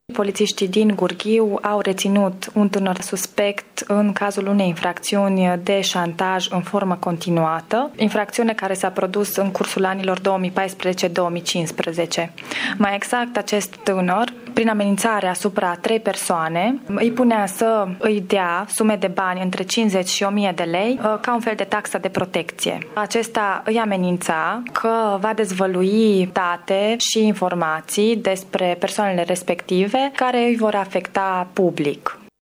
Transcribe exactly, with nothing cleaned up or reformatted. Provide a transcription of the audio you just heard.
Polițiștii din Gurghiu au reținut un tânăr suspect în cazul unei infracțiuni de șantaj în formă continuată, infracțiune care s-a produs în cursul anilor două mii paisprezece două mii cincisprezece. Mai exact, acest tânăr, prin amenințare asupra a trei persoane, îi punea să îi dea sume de bani între cincizeci și o mie de lei ca un fel de taxă de protecție. Acesta îi amenința că va dezvălui date și informații despre persoanele respective care îi vor afecta public.